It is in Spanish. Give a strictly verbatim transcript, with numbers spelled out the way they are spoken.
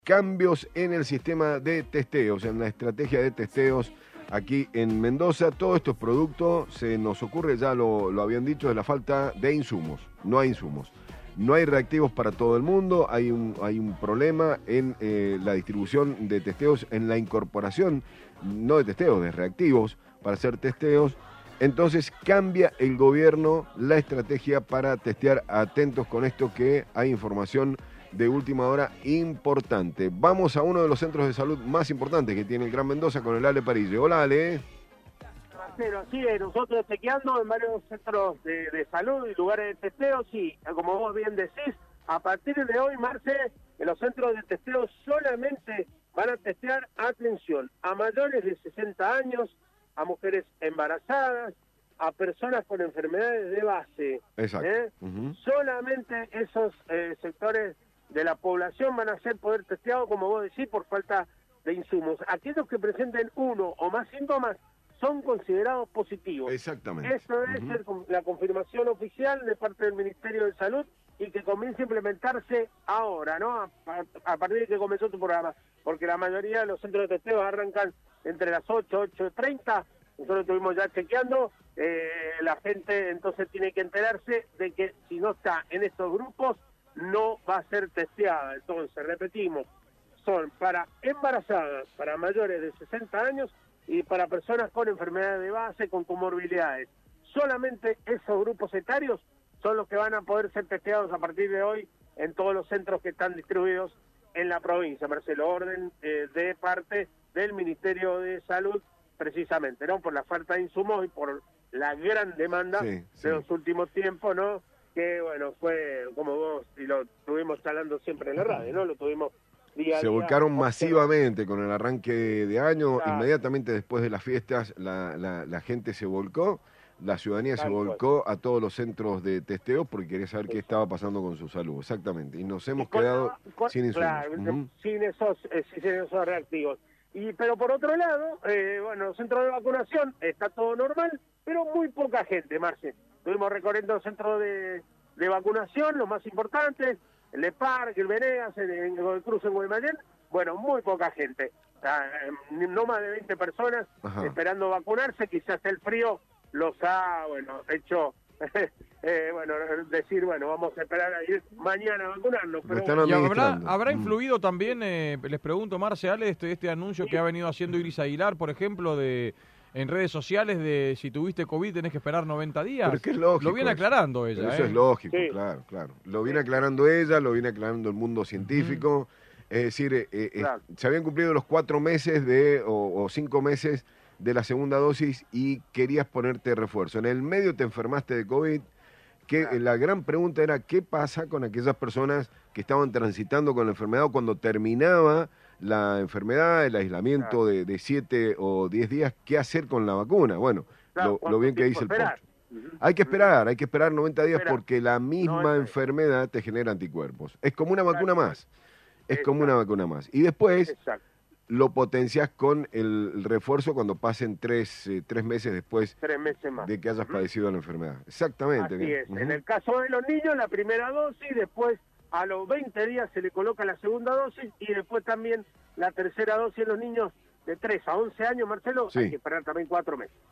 Cambios en el sistema de testeos, en la estrategia de testeos aquí en Mendoza. Todo esto es producto, se nos ocurre, ya lo, lo habían dicho, de la falta de insumos. No hay insumos. No hay reactivos para todo el mundo, hay un, hay un problema en eh, la distribución de testeos, en la incorporación, no de testeos, de reactivos para hacer testeos. Entonces cambia el gobierno la estrategia para testear. Atentos con esto, que hay información de última hora importante. Vamos a uno de los centros de salud más importantes que tiene el Gran Mendoza con el Ale Parille. Hola, Ale. Marcelo, así es, nosotros chequeando en varios centros de, de salud y lugares de testeo, sí, como vos bien decís, a partir de hoy, Marce, en los centros de testeo solamente van a testear, atención, a mayores de sesenta años, a mujeres embarazadas, a personas con enfermedades de base. Exacto. ¿eh? Uh-huh. Solamente esos eh, sectores de la población van a ser poder testeados, como vos decís, por falta de insumos. Aquellos que presenten uno o más síntomas son considerados positivos. Exactamente. Eso es Uh-huh. el, la confirmación oficial de parte del Ministerio de Salud y que comienza a implementarse ahora, ¿no? A, a, a partir de que comenzó tu programa, porque la mayoría de los centros de testeo arrancan entre las ocho, ocho y treinta. Nosotros estuvimos ya chequeando, eh, la gente entonces tiene que enterarse de que si no está en estos grupos, no va a ser testeada. Entonces, repetimos, son para embarazadas, para mayores de sesenta años y para personas con enfermedades de base, con comorbilidades. Solamente esos grupos etarios son los que van a poder ser testeados a partir de hoy en todos los centros que están distribuidos en la provincia. Marcelo, orden eh, de parte del Ministerio de Salud, precisamente, ¿no? Por la falta de insumos y por la gran demanda sí, sí. de los últimos tiempos, ¿no? Que, bueno, fue como vos, y lo tuvimos hablando siempre en la radio, ¿no? Lo tuvimos día a Se día. volcaron masivamente con el arranque de año. Claro. Inmediatamente después de las fiestas, la, la, la gente se volcó, la ciudadanía Tal se cual. volcó a todos los centros de testeo porque quería saber qué Eso. estaba pasando con su salud. Exactamente. Y nos hemos Y con quedado la- con- sin insumos. claro, Uh-huh. sin esos, eh, sin esos reactivos. Y pero por otro lado, eh, bueno, los centros de vacunación está todo normal, pero muy poca gente, Marce. Estuvimos recorriendo los centros de, de vacunación, los más importantes, el de Parque, el Venegas, el, el, el Cruz en Guaymallén. Bueno, muy poca gente. O sea, no más de veinte personas Ajá. esperando vacunarse. Quizás el frío los ha, bueno, hecho, eh, bueno, decir, bueno, vamos a esperar a ir mañana a vacunarnos. Pero están bueno, ¿Y habrá, administrando. habrá Mm. influido también, eh, les pregunto, Marce, Ale, este, este anuncio que ha venido haciendo Iris Aguilar, por ejemplo, de en redes sociales, de si tuviste COVID tenés que esperar noventa días? Pero es que es lógico. Lo viene eso. aclarando Pero ella. eso ¿eh? es lógico, Sí. claro, claro. Lo viene aclarando ella, lo viene aclarando el mundo científico. Es decir, eh, eh, Claro. se habían cumplido los cuatro meses de o, o cinco meses de la segunda dosis y querías ponerte refuerzo. En el medio te enfermaste de COVID, que Claro. eh, la gran pregunta era qué pasa con aquellas personas que estaban transitando con la enfermedad o cuando terminaba la enfermedad, el aislamiento Claro. de, de siete o diez días, ¿qué hacer con la vacuna? Bueno, Claro, lo, ¿cuánto lo bien que tiempo dice el esperar? Pocho. Ujú. Hay que esperar, hay que esperar noventa días Esperar. porque la misma noventa días. enfermedad te genera anticuerpos. Es como una vacuna Exacto. más. Es como una vacuna más. Y después Exacto. lo potencias con el refuerzo cuando pasen tres, eh, tres meses después Tres meses más. de que hayas Ujú. padecido la enfermedad. Exactamente. Así bien. es. Ujú. En el caso de los niños, la primera dosis, después a los veinte días se le coloca la segunda dosis y después también la tercera dosis en los niños de tres a once años, Marcelo, Sí. hay que esperar también cuatro meses.